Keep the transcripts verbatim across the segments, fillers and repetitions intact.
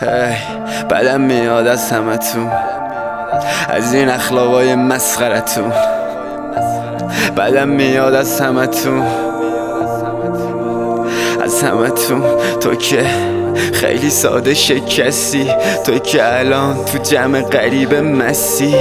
بدم میاد از همتون، از این اخلاقای مسخرتون. بدم میاد از همتون، از همتون. تو که خیلی ساده شکستی، تو که الان تو جمع غریب مسی،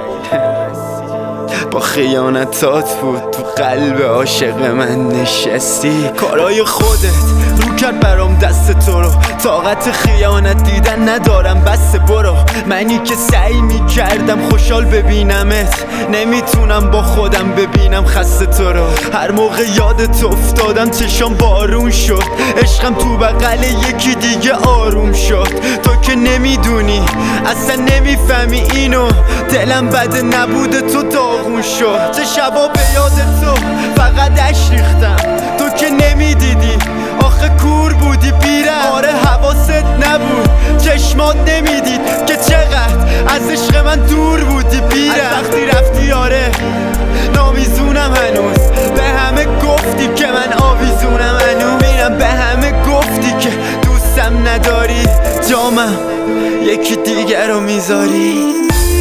با خیانتات بود تو قلب عاشق من نشستی. کارای خودت رو کرد برام دست تو رو، طاقت خیانت دیدن ندارم بس برو. منی که سعی میکردم خوشحال ببینمت، نمیتونم با خودم ببینم خسته تو رو. هر موقع یادت افتادم چشام بارون شد، عشقم تو بغل یکی دیگه آروم شد. تو که نمیدونی اصلا نمیفهمی اینو، دلم بده نبوده تو داغون شد. چه شبا به یاد تو فقط اش ریختم، تو که نمیدیدی آخه کور بودی پیرم. آره حواست نبود، چشمات نمیدید که چقدر از عشق من دور بودی پیرم. از وقتی رفتی آره نامیزونم هنوز، به همه گفتی که من آویزونم هنوز. میرم به همه گفتی که دوستم نداری، جامم یکی دیگر رو میذاری.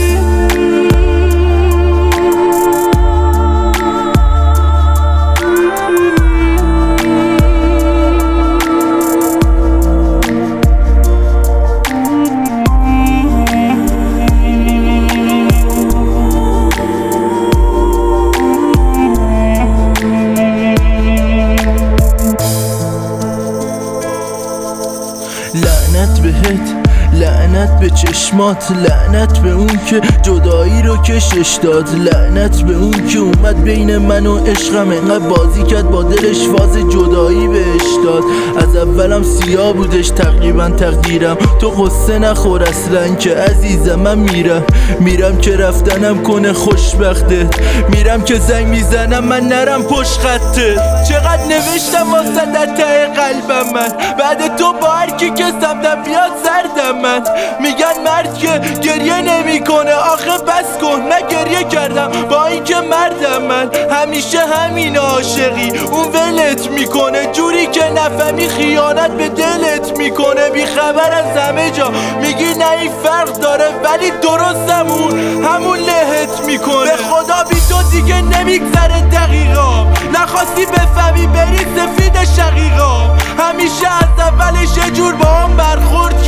لعنت بهت، لعنت به چشمات، لعنت به اون که جدایی رو کشش داد، لعنت به اون که اومد بین من و عشقم انقدر بازی کرد با دلش، فاز جدایی بهش داد. از اولم سیاه بودش تقریبا تقدیرم، تو قصه نخور اصلا که عزیزم. من میرم میرم که رفتنم کنه خوشبختت، میرم که زنگ میزنم من نرم پشت خطت. چقدر نوشتم واسه در ته قلبم من، بعد تو با هر کی که سمتم بیاد سردم من. میگن مرد که گریه نمی کنه، آخه بس کن من گریه کردم با این که مردم من. همیشه همین عاشقی اون ولت میکنه، جوری که نفهمی خیانت به دلت میکنه. بیخبر از همه جا میگی نه این فرق داره، ولی درست همون همون لهت میکنه. به خدا بی تو دیگه نمیگذره دقیقا، نخواستی بفهمی بری سفید شقیقا. همیشه از اولش یه جور با هم برخورد